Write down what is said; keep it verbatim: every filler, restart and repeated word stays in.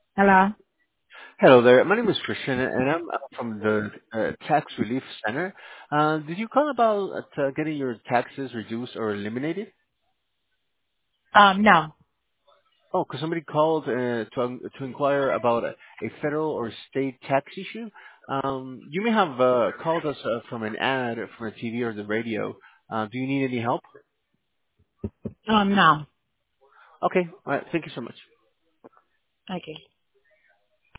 Hello? Hello there. My name is Christian, and I'm uh, from the uh, Tax Relief Center. Uh, did you call about uh, getting your taxes reduced or eliminated? Um, no. Oh, because somebody called uh, to to inquire about a, a federal or state tax issue. Um, you may have uh, called us uh, from an ad from a T V or the radio. Uh, do you need any help? Um, no. Okay. All right. Thank you so much. Okay.